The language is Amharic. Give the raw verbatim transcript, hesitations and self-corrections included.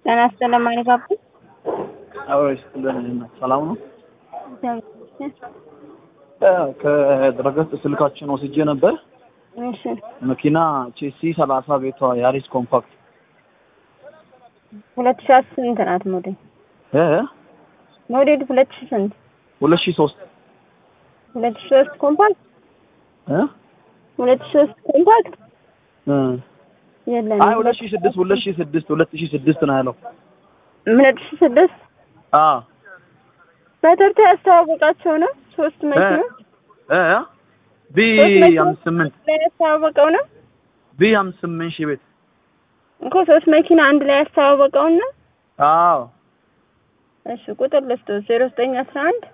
ጤና ይስጥልኝ ማለት አባ አዎ ይስጥልኝ ሰላም ነው ከድረገጽ ስልካችን ወስጄ ነበር እሺ መኪና ቼሲ ሰላሳ ቤቷ ያሪስ ኮምፓክት ሁለት ሺህ ስንት ናት ሞዴል እ ሞዴል ሁለት ሺህ ስንት ሁለት ሺህ ሶስት ሁለት ሺህ ሶስት ኮምፓክት እ ሁለት ሺህ ሶስት ኮምፓክት እ የለም አይ ሁለት ሺህ ስድስት ሁለት ሺህ ስድስት ሁለት ሺህ ስድስት ነው ያለው ሁለት ሺህ ስድስት አ በተርታ ያስተዋወቃቸው ነው ሶስት መኪና እ ቢ አምስት ስምንት ያስተዋወቀው ነው ቢ አምስት ስምንት ሺህ ቤት እኮ ሶስት መኪና አንድ ላይ ያስተዋወቀው ነው አዎ እሺ ቁጥር ልስጥ ዜሮ ዘጠኝ አስራ አንድ